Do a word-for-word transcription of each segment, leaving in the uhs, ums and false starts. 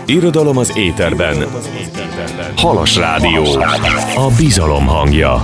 Irodalom az éterben. Halas Rádió. A bizalom hangja.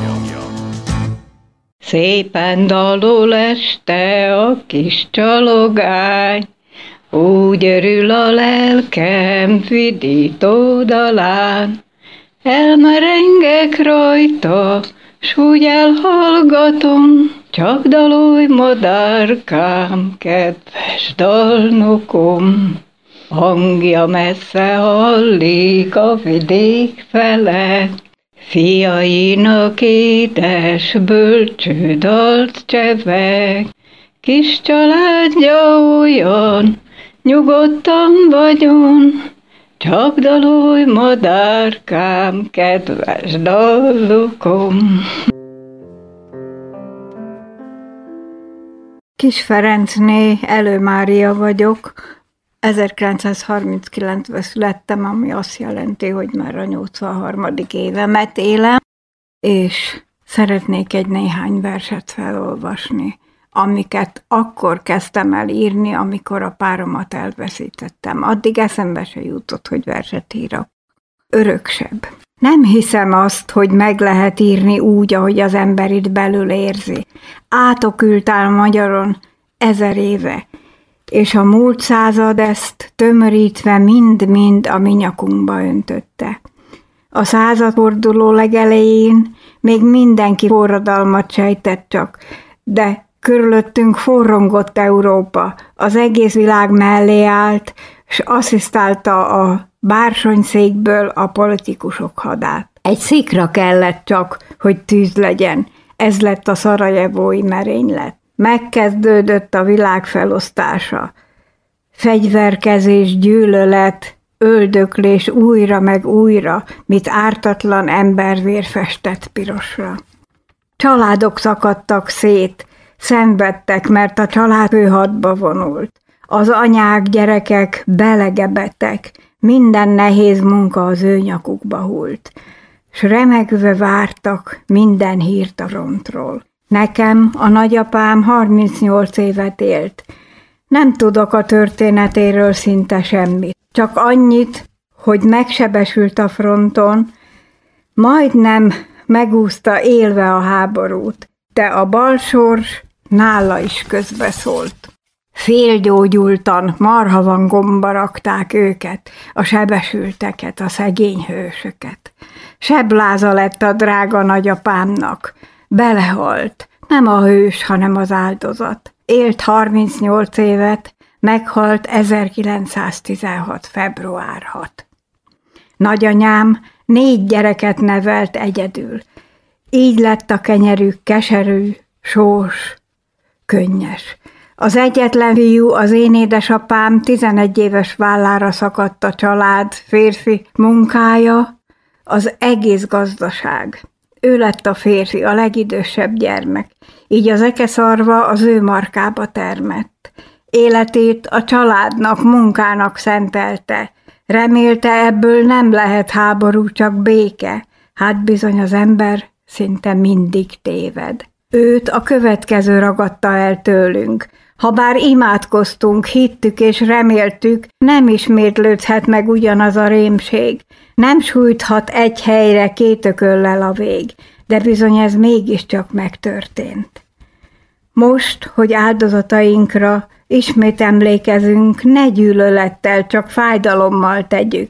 Szépen dalol este a kis csalogány, úgy örül a lelkem vidító dalán. Elmerengek rajta, s úgy elhallgatom, csak dalolj, madárkám, kedves dalnokom. Hangja messze hallik a vidék fele, fiainak édes bölcső dalt cseveg. Kis családja olyan, nyugodtan vagyon, csak dalolj, madárkám, kedves dallokom. Kis Ferencné Elő Mária vagyok. ezerkilencszázharminckilencben születtem, ami azt jelenti, hogy már a nyolcvanharmadik évemet élem, és szeretnék egy néhány verset felolvasni, amiket akkor kezdtem el írni, amikor a páromat elveszítettem. Addig eszembe se jutott, hogy verset írok. Öröksebb. Nem hiszem azt, hogy meg lehet írni úgy, ahogy az ember itt belül érzi. Átokültál magyaron ezer éve, és a múlt század ezt tömörítve mind-mind a mi nyakunkba öntötte. A századforduló legelején még mindenki forradalmat sejtett csak, de körülöttünk forrongott Európa, az egész világ mellé állt, s asszisztálta a bársonyszékből a politikusok hadát. Egy szikra kellett csak, hogy tűz legyen, ez lett a szarajevói merénylet. Megkezdődött a világ felosztása. Fegyverkezés, gyűlölet, öldöklés újra meg újra, mit ártatlan embervér festett pirosra. Családok szakadtak szét, szenvedtek, mert a család főhadba vonult. Az anyák, gyerekek belegebettek, minden nehéz munka az ő nyakukba hult, s remegve vártak minden hírt a rontról. Nekem a nagyapám harmincnyolc évet élt. Nem tudok a történetéről szinte semmit. Csak annyit, hogy megsebesült a fronton, majdnem megúszta élve a háborút, de a balsors nála is közbeszólt. Félgyógyultan, marhavangomba rakták őket, a sebesülteket, a szegény hősöket. Sebláza lett a drága nagyapámnak. Belehalt, nem a hős, hanem az áldozat. Élt harmincnyolc évet, meghalt ezerkilencszáztizenhat. február hatodikán. Nagyanyám négy gyereket nevelt egyedül. Így lett a kenyerük keserű, sós, könnyes. Az egyetlen fiú, az én édesapám, tizenegy éves vállára szakadt a család, férfi munkája, az egész gazdaság. Ő lett a férfi, a legidősebb gyermek, így az ekeszarva az ő markába termett. Életét a családnak, munkának szentelte. Remélte, ebből nem lehet háború, csak béke. Hát bizony az ember szinte mindig téved. Őt a következő ragadta el tőlünk. Habár imádkoztunk, hittük és reméltük, nem ismétlődhet meg ugyanaz a rémség. Nem sújthat egy helyre két ököllel a vég, de bizony ez mégiscsak megtörtént. Most, hogy áldozatainkra ismét emlékezünk, ne gyűlölettel, csak fájdalommal tegyük.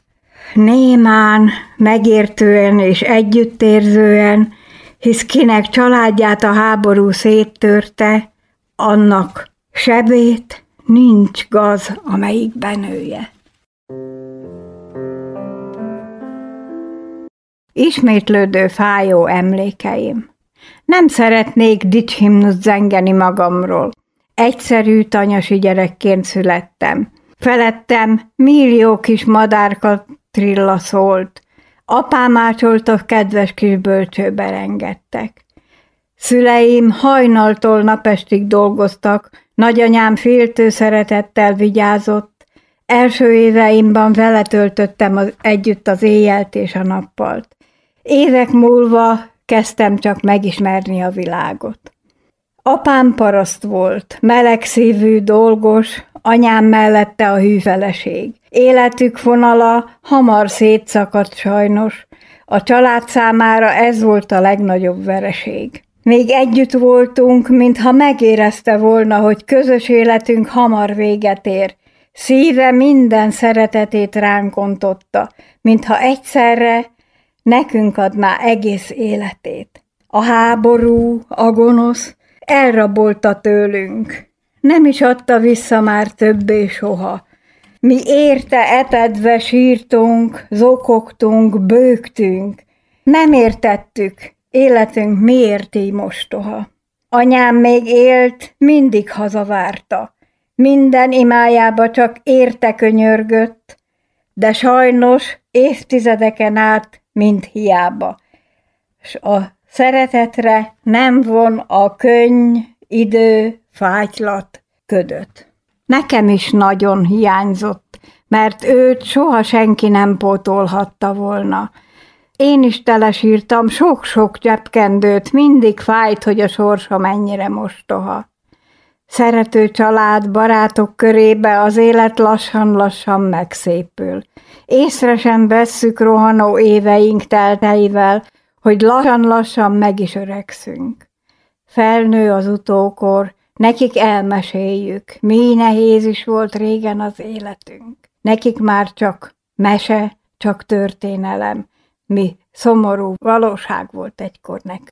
Némán, megértően és együttérzően, hisz kinek családját a háború széttörte, annak sebét nincs gaz, amelyik benője. Ismétlődő fájó emlékeim. Nem szeretnék dicshimnuszt zengeni magamról. Egyszerű tanyasi gyerekként születtem. Felettem millió kis madárka trilla szólt. Apám ácsolt a kedves kis bölcsőbe rengettek. Szüleim hajnaltól napestig dolgoztak, nagyanyám féltő szeretettel vigyázott. Első éveimben vele töltöttem az, együtt az éjjelt és a nappalt. Évek múlva kezdtem csak megismerni a világot. Apám paraszt volt, melegszívű, dolgos, anyám mellette a hű feleség. Életük vonala hamar szétszakadt sajnos, a család számára ez volt a legnagyobb vereség. Még együtt voltunk, mintha megérezte volna, hogy közös életünk hamar véget ér. Szíve minden szeretetét ránk ontotta, mintha egyszerre nekünk adná egész életét. A háború, a gonosz elrabolta tőlünk. Nem is adta vissza már többé soha. Mi érte etedve sírtunk, zokogtunk, bőgtünk. Nem értettük, életünk miért így mostoha. Anyám még élt, mindig hazavárta. Minden imájába csak érte könyörgött, de sajnos évtizedeken át mind hiába. S a szeretetre nem von a könny, idő, fátylat, ködöt. Nekem is nagyon hiányzott, mert őt soha senki nem pótolhatta volna. Én is telesírtam sok-sok zsebkendőt, mindig fájt, hogy a sorsa mennyire mostoha. Szerető család, barátok körébe az élet lassan-lassan megszépül. Észre sem vesszük rohanó éveink telteivel, hogy lassan-lassan meg is öregszünk. Felnő az utókor, nekik elmeséljük, mi nehéz is volt régen az életünk. Nekik már csak mese, csak történelem, mi szomorú valóság volt egykor nekünk.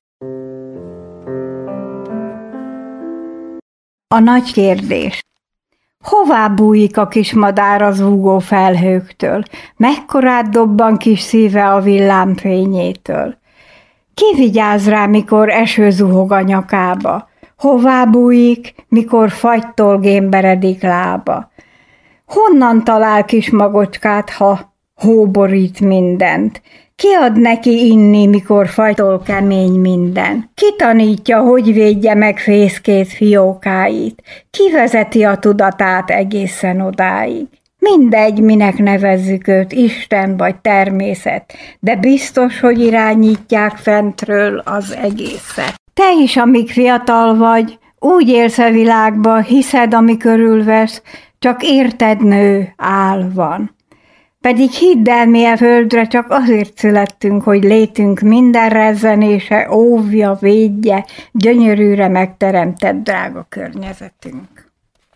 A nagy kérdés. Hová bújik a kis madár az zúgó felhőktől? Mekkorát dobban kis szíve a villámfényétől? Ki vigyáz rá, mikor eső zuhog a nyakába? Hová bújik, mikor fagytól gémberedik lába? Honnan talál kis magocskát, ha hó borít mindent? Ki ad neki inni, mikor fagytól kemény minden? Ki tanítja, hogy védje meg fészkét fiókáit? Ki vezeti a tudatát egészen odáig? Mindegy, minek nevezzük őt, Isten vagy természet, de biztos, hogy irányítják fentről az egészet. Te is, amíg fiatal vagy, úgy élsz a világba, hiszed, ami körülvesz, csak érted nő, áll van. Pedig hidd el, mi a földre csak azért születtünk, hogy létünk minden rezzenése óvja, védje, gyönyörűre megteremtett drága környezetünk.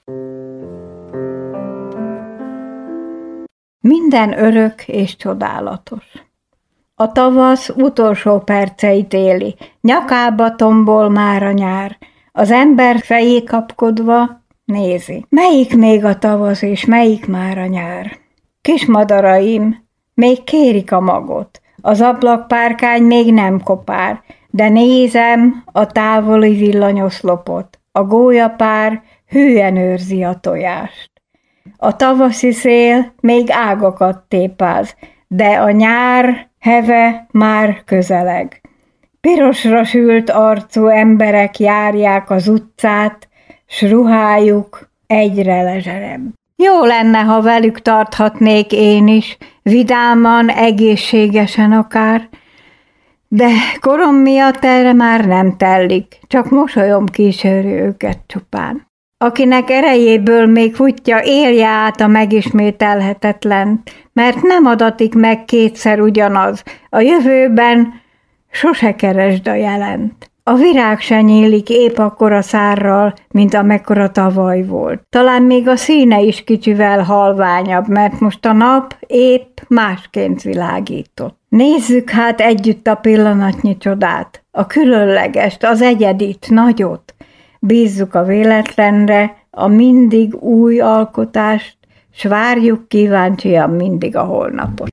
Minden örök és csodálatos. A tavasz utolsó perceit éli, nyakába tombol már a nyár, az ember fejé kapkodva nézi. Melyik még a tavasz, és melyik már a nyár? Kis madaraim, még kérik a magot, az ablakpárkány még nem kopár, de nézem a távoli villanyoszlopot, a gólyapár hűen őrzi a tojást. A tavaszi szél még ágakat tépáz, de a nyár heve már közeleg. Pirosra sült arcú emberek járják az utcát, s ruhájuk egyre lezserebb. Jó lenne, ha velük tarthatnék én is, vidáman, egészségesen akár, de korom miatt erre már nem tellik, csak mosolyom kíséri őket csupán. Akinek erejéből még futja, élje át a megismételhetetlen, mert nem adatik meg kétszer ugyanaz, a jövőben sose keresd a jelent. A virág se nyílik épp akkora szárral, mint amekkora tavaly volt. Talán még a színe is kicsivel halványabb, mert most a nap épp másként világított. Nézzük hát együtt a pillanatnyi csodát, a különlegest, az egyedit, nagyot. Bízzuk a véletlenre, a mindig új alkotást, s várjuk kíváncsian mindig a holnapot.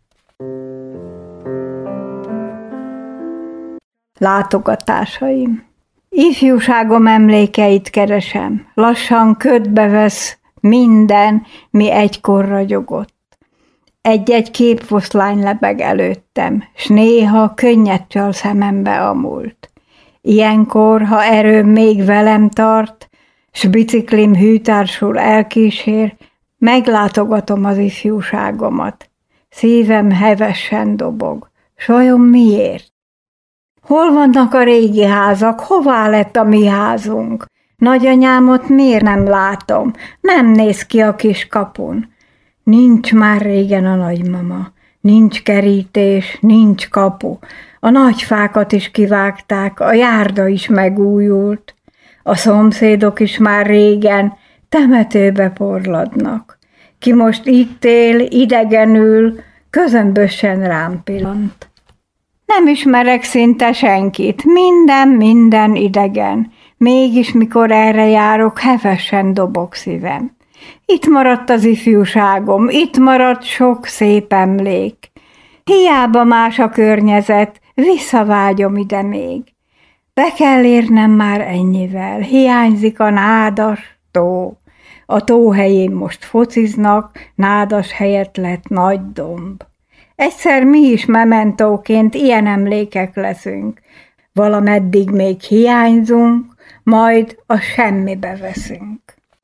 Látogatásaim. Ifjúságom emlékeit keresem, lassan ködbe vesz minden, mi egykor ragyogott. Egy-egy képfoszlány lebeg előttem, s néha könnyed csal szemembe a múlt. Ilyenkor, ha erőm még velem tart, s biciklim hűtársul elkísér, meglátogatom az ifjúságomat. Szívem hevesen dobog. S vajon miért? Hol vannak a régi házak? Hová lett a mi házunk? Nagyanyámot miért nem látom? Nem néz ki a kis kapun. Nincs már régen a nagymama. Nincs kerítés, nincs kapu. A nagy fákat is kivágták, a járda is megújult. A szomszédok is már régen temetőbe porladnak. Ki most itt él, idegenül, közömbösen rám pillant. Nem ismerek szinte senkit, minden, minden idegen. Mégis, mikor erre járok, hevesen dobog szívem. Itt maradt az ifjúságom, itt maradt sok szép emlék. Hiába más a környezet, visszavágyom ide még. Be kell érnem már ennyivel, hiányzik a nádas tó. A tó helyén most fociznak, nádas helyett lett nagy domb. Egyszer mi is mementóként ilyen emlékek leszünk. Valameddig még hiányzunk, majd a semmibe veszünk.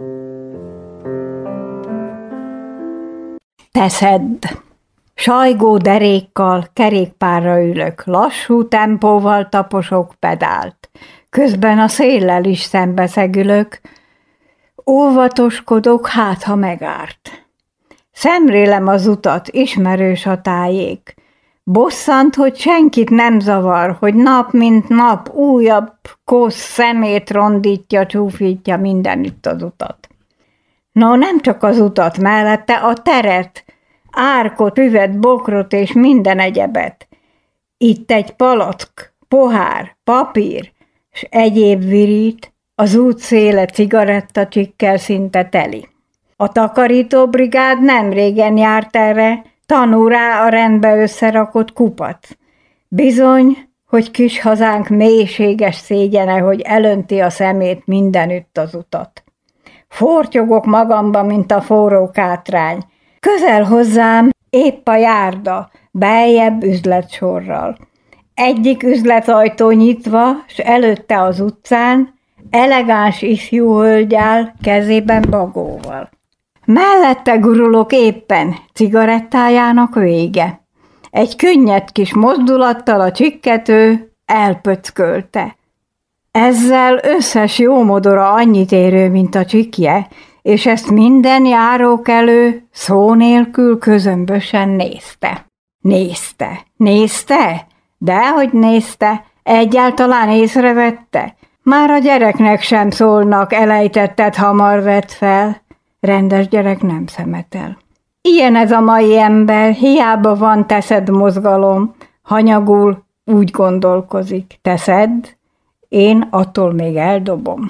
Teszedd! Sajgó derékkal kerékpárra ülök, lassú tempóval taposok pedált. Közben a széllel is szembeszegülök, óvatoskodok, hát ha megárt. Szemrélem az utat, ismerős a tájék. Bosszant, hogy senkit nem zavar, hogy nap mint nap újabb kosz szemét rondítja, csúfítja mindenütt az utat. No, nem csak az utat, mellette a teret, árkot, üvet, bokrot és minden egyebet. Itt egy palack, pohár, papír, s egyéb virít, az út széle cigarettacsikkel szinte teli. A takarítóbrigád nem régen járt erre, tanul rá a rendbe összerakott kupac. Bizony, hogy kis hazánk mélységes szégyene, hogy elönti a szemét mindenütt az utat. Fortyogok magamba, mint a forró kátrány. Közel hozzám épp a járda, beljebb üzletsorral. Egyik üzletajtó nyitva, s előtte az utcán elegáns ifjú hölgy áll, kezében bagóval. Mellette gurulok éppen, cigarettájának vége. Egy könnyed kis mozdulattal a csikkető elpöckölte. Ezzel összes jó modora annyit érő, mint a csikje, és ezt minden járókelő szó nélkül közömbösen nézte. Nézte, nézte, dehogy nézte, egyáltalán észrevette. Már a gyereknek sem szólnak, elejtetted hamar vett fel. Rendes gyerek nem szemetel. Ilyen ez a mai ember, hiába van teszed mozgalom, hanyagul úgy gondolkozik. Teszed, én attól még eldobom.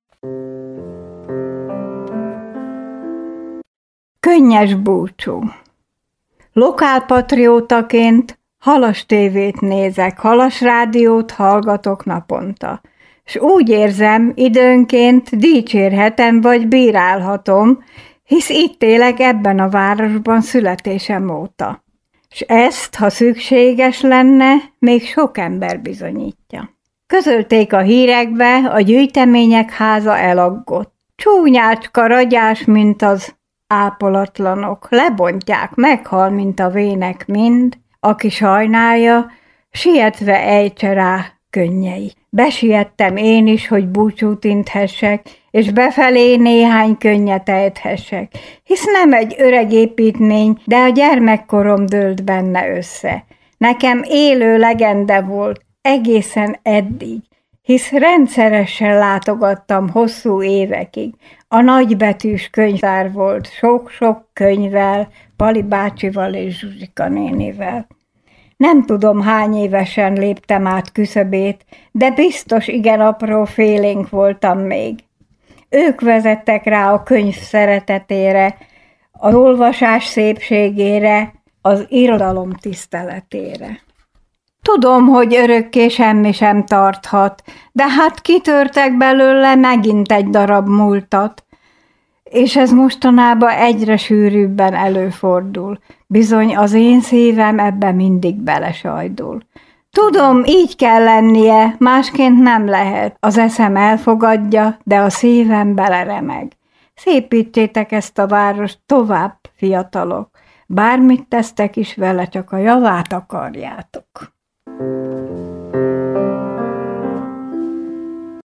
Könnyes búcsú. Lokálpatriótaként Halas tévét nézek, Halas rádiót hallgatok naponta. S úgy érzem, időnként dicsérhetem vagy bírálhatom, hisz itt élek ebben a városban születésem óta. S ezt, ha szükséges lenne, még sok ember bizonyítja. Közölték a hírekbe, a gyűjtemények háza elaggott. Csúnyácska ragyás, mint az ápolatlanok, lebontják, meghal, mint a vének mind, aki sajnálja, sietve ejtse rá könnyei. Besiettem én is, hogy búcsút inthessek, és befelé néhány könnyet ejthessek, hisz nem egy öreg építmény, de a gyermekkorom dőlt benne össze. Nekem élő legende volt, egészen eddig, hisz rendszeresen látogattam hosszú évekig. A nagybetűs könyvtár volt, sok-sok könyvvel, Pali bácsival és Zsuzsika nénivel. Nem tudom, hány évesen léptem át küszöbét, de biztos igen apró félénk voltam még. Ők vezettek rá a könyv szeretetére, az olvasás szépségére, az irodalom tiszteletére. Tudom, hogy örökké semmi sem tarthat, de hát kitörtek belőle megint egy darab múltat, és ez mostanában egyre sűrűbben előfordul. Bizony az én szívem ebbe mindig belesajdul. Tudom, így kell lennie, másként nem lehet. Az eszem elfogadja, de a szívem beleremeg. Szépítsétek ezt a várost tovább, fiatalok. Bármit tesztek is vele, csak a javát akarjátok.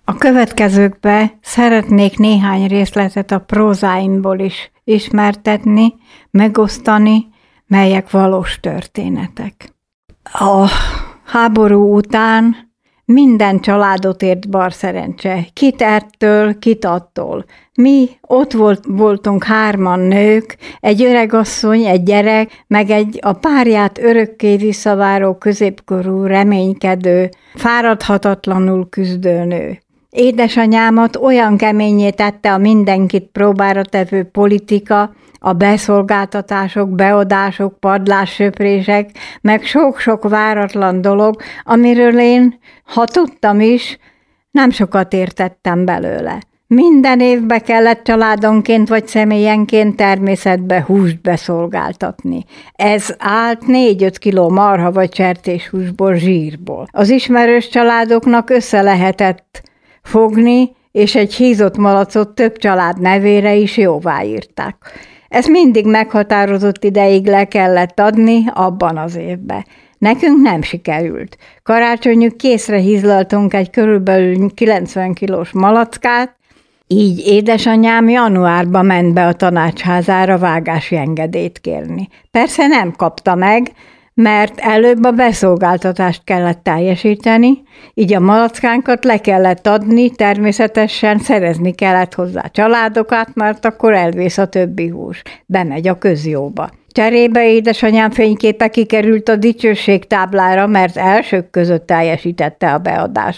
A következőkbe szeretnék néhány részletet a prózáimból is ismertetni, megosztani, melyek valós történetek. A háború után minden családot ért barszerencse, kit ettől, kit attól. Mi ott volt, voltunk hárman nők, egy öregasszony, egy gyerek, meg egy a párját örökké visszaváró középkorú, reménykedő, fáradhatatlanul küzdő nő. Édesanyámat olyan keményé tette a mindenkit próbára tevő politika, a beszolgáltatások, beadások, padlássöprések, meg sok-sok váratlan dolog, amiről én, ha tudtam is, nem sokat értettem belőle. Minden évbe kellett családonként vagy személyenként természetbe húst beszolgáltatni. Ez állt négy-öt kiló marha vagy sertéshúsból, zsírból. Az ismerős családoknak össze lehetett fogni, és egy hízott malacot több család nevére is jóváírták. Ezt mindig meghatározott ideig le kellett adni abban az évben. Nekünk nem sikerült. Karácsonyig készre hízlaltunk egy körülbelül kilencven kilós malackát, így édesanyám januárban ment be a tanácsházára vágási engedélyt kérni. Persze nem kapta meg, mert előbb a beszolgáltatást kellett teljesíteni, így a malackánkat le kellett adni, természetesen szerezni kellett hozzá családokat, mert akkor elvész a többi hús, bemegy a közjóba. Cserébe édesanyám fényképe kikerült a dicsőség táblára, mert elsők között teljesítette a beadást.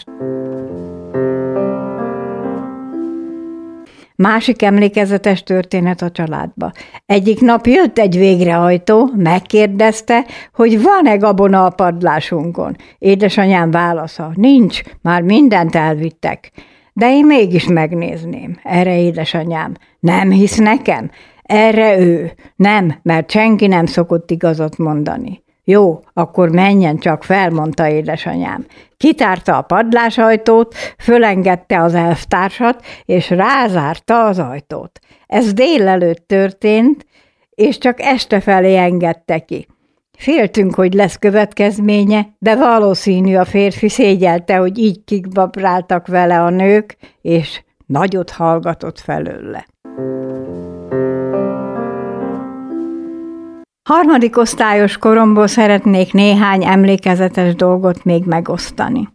Másik emlékezetes történet a családba. Egyik nap jött egy végrehajtó, megkérdezte, hogy van-e gabona a padlásunkon. Édesanyám válasza, nincs, már mindent elvittek. De én mégis megnézném. Erre édesanyám, nem hisz nekem? Erre ő, nem, mert senki nem szokott igazat mondani. Jó, akkor menjen csak fel, mondta édesanyám. Kitárta a padlásajtót, fölengedte az elvtársat, és rázárta az ajtót. Ez délelőtt történt, és csak este felé engedte ki. Féltünk, hogy lesz következménye, de valószínű a férfi szégyelte, hogy így kikbabráltak vele a nők, és nagyot hallgatott felőle. Harmadik osztályos koromból szeretnék néhány emlékezetes dolgot még megosztani.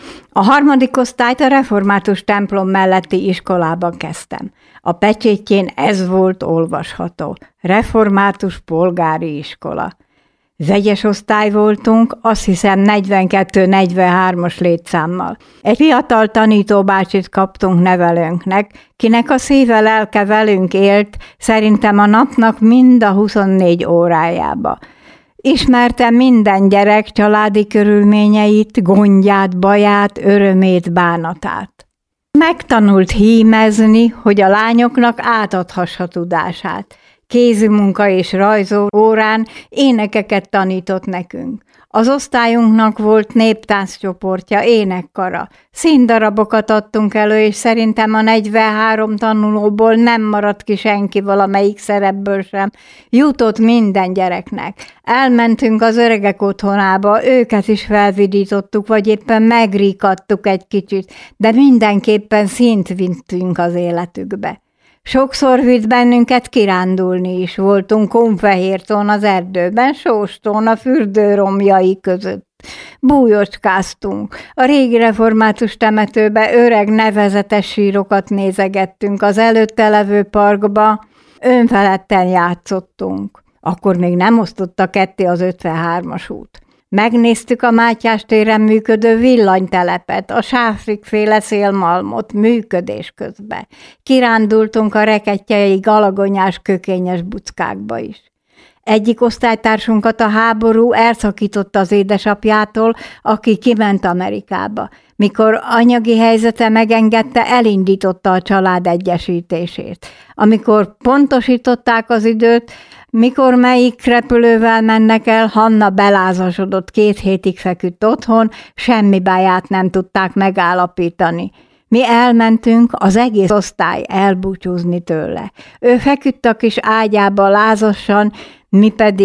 A harmadik osztályt a református templom melletti iskolában kezdtem. A pecsétjén ez volt olvasható. Református polgári iskola. Vegyes osztály voltunk, azt hiszem negyvenkettő-negyvenhármas létszámmal. Egy fiatal tanítóbácsit kaptunk nevelőnknek, kinek a szíve lelke velünk élt, szerintem a napnak mind a huszonnégy órájába. Ismerte minden gyerek családi körülményeit, gondját, baját, örömét, bánatát. Megtanult hímezni, hogy a lányoknak átadhassa tudását. Kézimunka és rajzó órán énekeket tanított nekünk. Az osztályunknak volt néptánccsoportja, énekkara. Színdarabokat adtunk elő, és szerintem a negyvenhárom tanulóból nem maradt ki senki valamelyik szerepből sem. Jutott minden gyereknek. Elmentünk az öregek otthonába, őket is felvidítottuk, vagy éppen megríkadtuk egy kicsit, de mindenképpen színt vittünk az életükbe. Sokszor vitt bennünket kirándulni is, voltunk Kunfehértón az erdőben, Sóstón a fürdőromjai között. Bújocskáztunk. A régi református temetőbe öreg nevezetes sírokat nézegettünk, az előtte levő parkba önfeledten játszottunk. Akkor még nem osztotta ketté az ötvenhármas út. Megnéztük a Mátyás téren működő villanytelepet, a sáfrikféle szélmalmot működés közben. Kirándultunk a rekettjei galagonyás kökényes buckákba is. Egyik osztálytársunkat a háború elszakította az édesapjától, aki kiment Amerikába. Mikor anyagi helyzete megengedte, elindította a család egyesítését. Amikor pontosították az időt, mikor melyik repülővel mennek el, Hanna belázasodott, két hétig feküdt otthon, semmi báját nem tudták megállapítani. Mi elmentünk, az egész osztály elbúcsúzni tőle. Ő feküdt a kis ágyába lázasan, mi pedig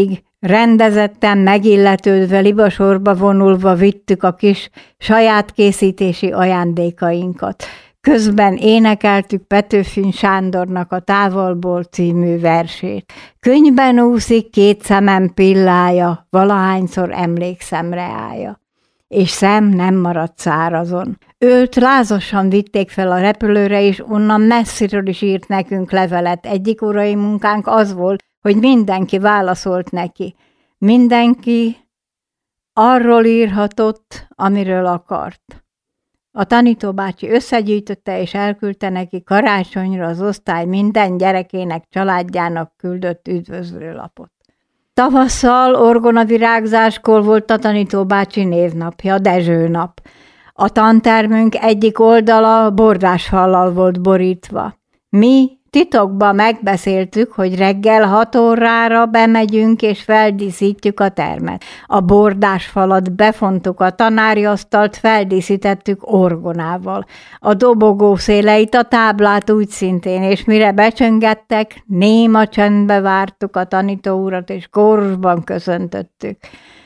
Rendezetten, megilletődve, libasorba vonulva vittük a kis saját készítési ajándékainkat. Közben énekeltük Petőfi Sándornak a Távolból című versét. Könnyben úszik két szemem pillája, valahányszor emlékszem reája. És szem nem maradt szárazon. Őt lázasan vitték fel a repülőre, és onnan messziről is írt nekünk levelet. Egyik órai munkánk az volt, hogy mindenki válaszolt neki. Mindenki arról írhatott, amiről akart. A tanítóbácsi összegyűjtötte és elküldte neki karácsonyra az osztály minden gyerekének, családjának küldött üdvözlőlapot. Tavasszal orgonavirágzáskor volt a tanítóbácsi névnapja, Dezső nap. A tantermünk egyik oldala bordásfallal volt borítva. Mi titokban megbeszéltük, hogy reggel hat órára bemegyünk és feldíszítjük a termet. A bordásfalat befontuk, a tanári asztalt feldíszítettük orgonával. A dobogó széleit, a táblát úgy szintén, és mire becsöngettek, néma csendbe vártuk a tanító urat, és kórusban köszöntöttük.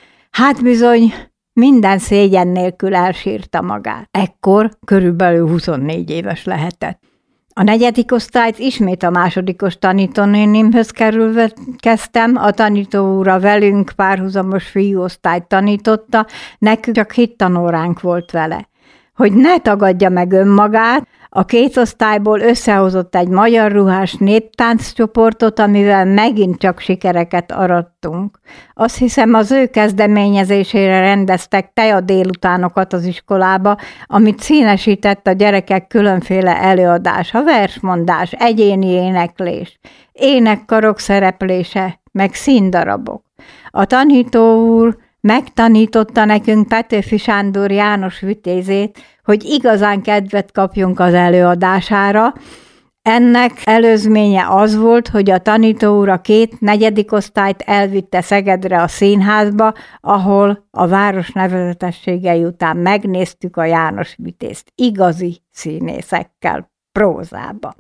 Hát bizony, minden szégyen nélkül elsírta magát. Ekkor körülbelül huszonnégy éves lehetett. A negyedik osztályt ismét a másodikos tanítónénimhöz kerülve kezdtem, a tanító úra velünk párhuzamos fiúosztályt tanította, nekünk csak hittanóránk volt vele. Hogy ne tagadja meg önmagát, a két osztályból összehozott egy magyar ruhás néptánccsoportot, amivel megint csak sikereket arattunk. Azt hiszem, az ő kezdeményezésére rendeztek teja délutánokat az iskolába, amit színesített a gyerekek különféle előadása, versmondás, egyéni éneklés, énekkarok szereplése, meg színdarabok. A tanító úr megtanította nekünk Petőfi Sándor János vitézét, hogy igazán kedvet kapjunk az előadására. Ennek előzménye az volt, hogy a tanító úr a két negyedik osztályt elvitte Szegedre a színházba, ahol a város nevezetességei után megnéztük a János vitézt igazi színészekkel, prózába.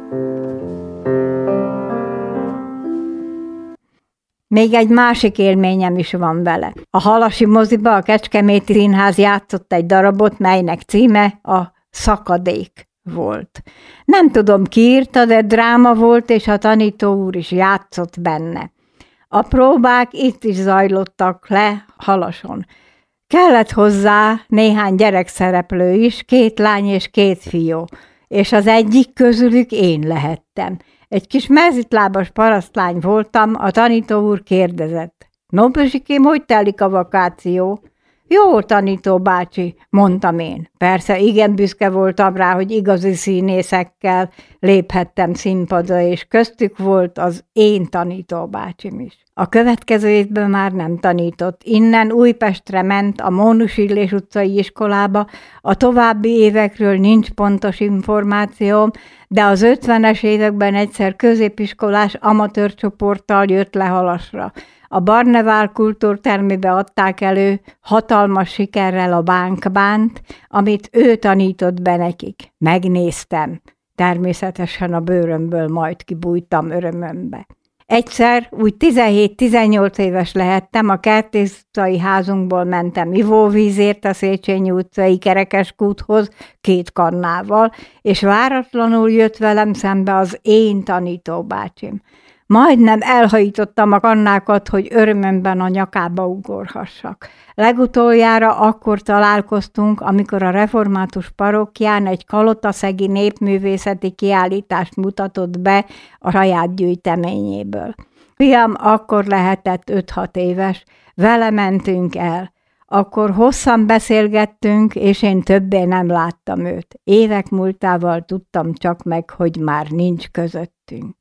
Még egy másik élményem is van vele. A Halasi moziba a Kecskeméti Színház játszott egy darabot, melynek címe a Szakadék volt. Nem tudom, ki írta, de dráma volt, és a tanító úr is játszott benne. A próbák itt is zajlottak le Halason. Kellett hozzá néhány gyerekszereplő is, két lány és két fiú, és az egyik közülük én lehettem. Egy kis mezitlábas parasztlány voltam, a tanító úr kérdezett. No, Pözsikém, hogy telik a vakáció? Jó, tanító bácsi, mondtam én. Persze igen büszke voltam rá, hogy igazi színészekkel léphettem színpadra, és köztük volt az én tanító bácsim is. A következő évben már nem tanított. Innen Újpestre ment a Mónus Illés utcai iskolába. A további évekről nincs pontos információm, de az ötvenes években egyszer középiskolás amatőr csoporttal jött le Halasra. A Barnevál kultúrtermébe adták elő hatalmas sikerrel a Bánkbánt, amit ő tanított be nekik. Megnéztem. Természetesen a bőrömből majd kibújtam örömömbe. Egyszer úgy tizenhét-tizennyolc éves lehettem, a Kertész utcai házunkból mentem ivóvízért a Széchenyi utcai Kerekeskúthoz két kannával, és váratlanul jött velem szembe az én tanítóbácsim. Majdnem elhajítottam a kannákat, hogy örömömben a nyakába ugorhassak. Legutoljára akkor találkoztunk, amikor a református parókián egy kalotaszegi népművészeti kiállítást mutatott be a saját gyűjteményéből. Fiam akkor lehetett öt-hat éves, vele mentünk el. Akkor hosszan beszélgettünk, és én többé nem láttam őt. Évek múltával tudtam csak meg, hogy már nincs közöttünk.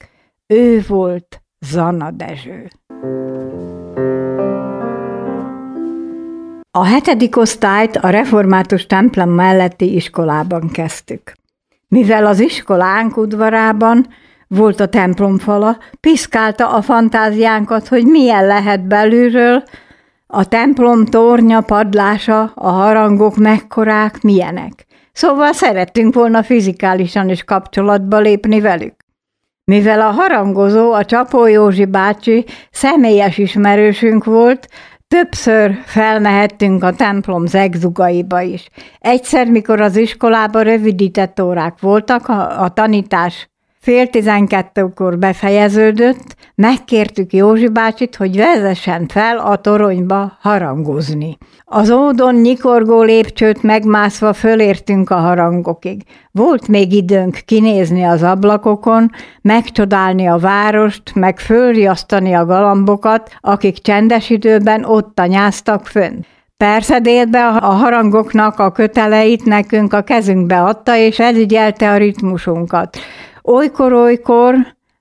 Ő volt Zana Dezső. A hetedik osztályt a református templom melletti iskolában kezdtük. Mivel az iskolánk udvarában volt a templomfala, piszkálta a fantáziánkat, hogy milyen lehet belülről, a templom tornya, padlása, a harangok mekkorák, milyenek. Szóval szerettünk volna fizikálisan is kapcsolatba lépni velük. Mivel a harangozó, a Csapó Józsi bácsi személyes ismerősünk volt, többször felmehettünk a templom zegzugaiba is. Egyszer, mikor az iskolában rövidített órák voltak, a, a tanítás fél tizenkettőkor befejeződött, megkértük Józsi bácsit, hogy vezessen fel a toronyba harangozni. Az ódon nyikorgó lépcsőt megmászva fölértünk a harangokig. Volt még időnk kinézni az ablakokon, megcsodálni a várost, meg fölriasztani a galambokat, akik csendes időben ott tanyáztak fönn. Persze délbe a harangoknak a köteleit nekünk a kezünkbe adta, és felügyelte a ritmusunkat. Olykor-olykor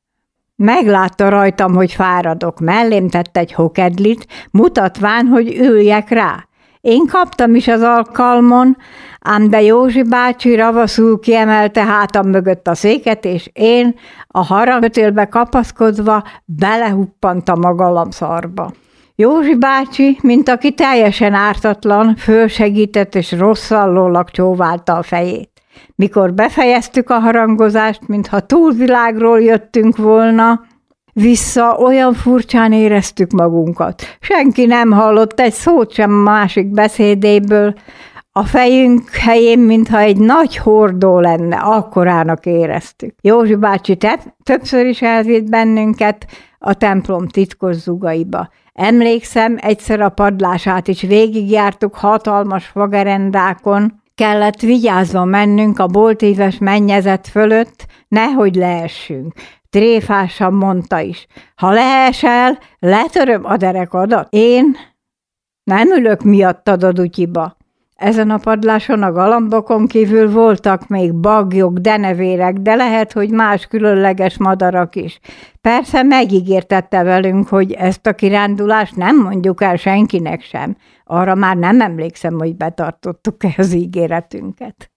meglátta rajtam, hogy fáradok, mellém tett egy hokedlit, mutatván, hogy üljek rá. Én kaptam is az alkalmon, ám de Józsi bácsi ravaszul kiemelte hátam mögött a széket, és én a harangkötélbe kapaszkodva belehuppantam a galamszarba. Józsi bácsi, mint aki teljesen ártatlan, fölsegített és rosszallólag csóválta a fejét. Mikor befejeztük a harangozást, mintha túlvilágról jöttünk volna, vissza olyan furcsán éreztük magunkat. Senki nem hallott egy szót sem a másik beszédéből. A fejünk helyén, mintha egy nagy hordó lenne, akkorának éreztük. Józsi bácsi te- többször is elvitt bennünket a templom titkos zugaiba. Emlékszem, egyszer a padlását is végigjártuk hatalmas fagerendákon, kellett vigyázva mennünk a boltíves mennyezet fölött, nehogy leessünk. Tréfásan mondta is, ha leesel, letöröm a derekadat. Én nem ülök miattad a dutyiba. Ezen a padláson a galambokon kívül voltak még bagyok, denevérek, de lehet, hogy más különleges madarak is. Persze megígértette velünk, hogy ezt a kirándulást nem mondjuk el senkinek sem. Arra már nem emlékszem, hogy betartottuk-e az ígéretünket.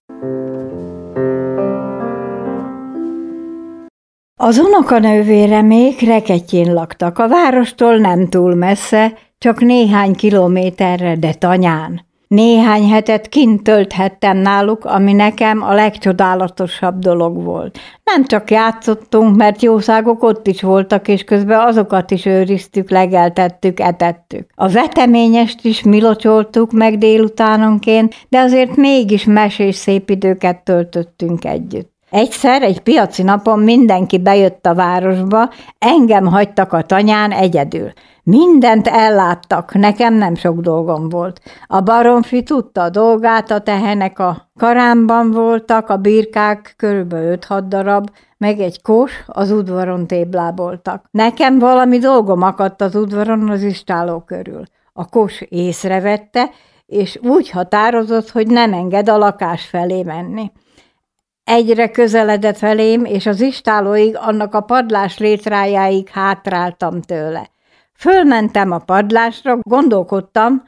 Az unokanővéremék Rekettyén laktak, a várostól nem túl messze, csak néhány kilométerre, de tanyán. Néhány hetet kint tölthettem náluk, ami nekem a legcsodálatosabb dolog volt. Nem csak játszottunk, mert jószágok ott is voltak, és közben azokat is őriztük, legeltettük, etettük. A veteményest is mi locsoltuk meg délutánonként, de azért mégis mesés szép időket töltöttünk együtt. Egyszer, egy piaci napon mindenki bejött a városba, engem hagytak a tanyán egyedül. Mindent elláttak, nekem nem sok dolgom volt. A baromfi tudta a dolgát, a tehenek a karámban voltak, a birkák körülbelül öt-hat darab, meg egy kos az udvaron tébláboltak. Nekem valami dolgom akadt az udvaron az istálló körül. A kos észrevette, és úgy határozott, hogy nem enged a lakás felé menni. Egyre közeledett felém, és az istállóig, annak a padlás létrájáig hátráltam tőle. Fölmentem a padlásra, gondolkodtam,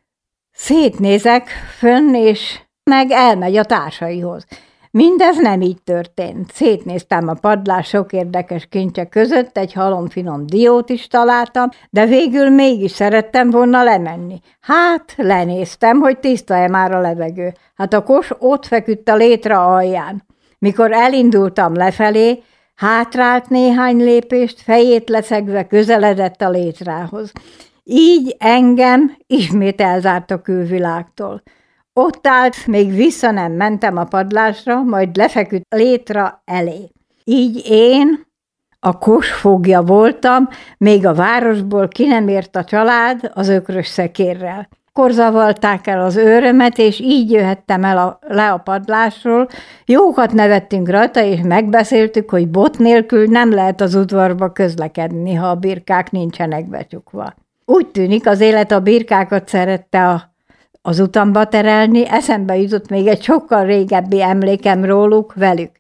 szétnézek fönn, és meg elmegy a társaihoz. Mindez nem így történt. Szétnéztem a padlás sok érdekes kincse között, egy halomfinom diót is találtam, de végül mégis szerettem volna lemenni. Hát, lenéztem, hogy tiszta-e már a levegő. Hát a kos ott feküdt a létra alján. Mikor elindultam lefelé, hátrált néhány lépést, fejét leszegve közeledett a létrához. Így engem ismét elzárt a külvilágtól. Ott állt, még vissza nem mentem a padlásra, majd lefeküdt a létra elé. Így én a kos fogja voltam, még a városból ki nem ért a család az ökrös szekérrel. Akkor zavalták el az őrömet, és így jöhettem el a, le a padlásról. Jókat nevettünk rajta, és megbeszéltük, hogy bot nélkül nem lehet az udvarba közlekedni, ha a birkák nincsenek becsukva. Úgy tűnik, az élet a birkákat szerette a, az utamba terelni, eszembe jutott még egy sokkal régebbi emlékem róluk, velük.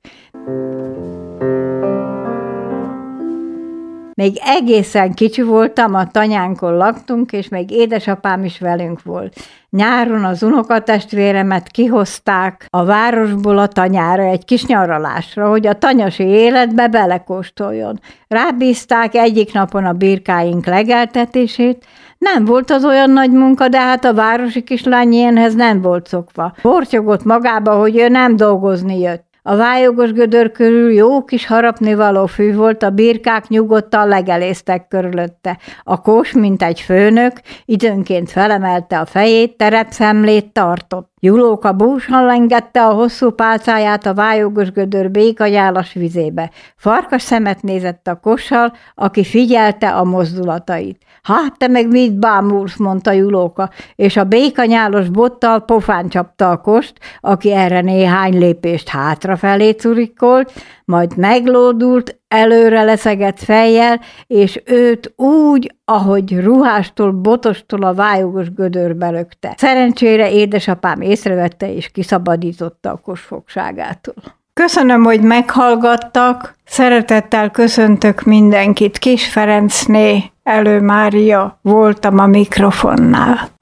Még egészen kicsi voltam, a tanyánkon laktunk, és még édesapám is velünk volt. Nyáron az unokatestvéremet kihozták a városból a tanyára egy kis nyaralásra, hogy a tanyasi életbe belekóstoljon. Rábízták egyik napon a birkáink legeltetését. Nem volt az olyan nagy munka, de hát a városi kislány ilyenhez nem volt szokva. Hortyogott magába, hogy ő nem dolgozni jött. A vályogos gödör körül jó kis harapnivaló fű volt, a birkák nyugodtan legeléztek körülötte. A kos, mint egy főnök, időnként felemelte a fejét, terepszemlét tartott. Julóka búsan lengette a hosszú pálcáját a vályogos gödör békanyálas vizébe. Farkas szemet nézett a kossal, aki figyelte a mozdulatait. Hát te meg mit bámulsz, mondta Julóka, és a békanyálos bottal pofán csapta a kost, aki erre néhány lépést hátrafelé curikolt, majd meglódult, előre leszegett fejjel, és őt úgy, ahogy ruhástól, botostól a vályogos gödörbe lökte. Szerencsére édesapám észrevette, és kiszabadította a kos fogságától. Köszönöm, hogy meghallgattak, szeretettel köszöntök mindenkit, Kis Ferencné, Elő Mária voltam a mikrofonnál.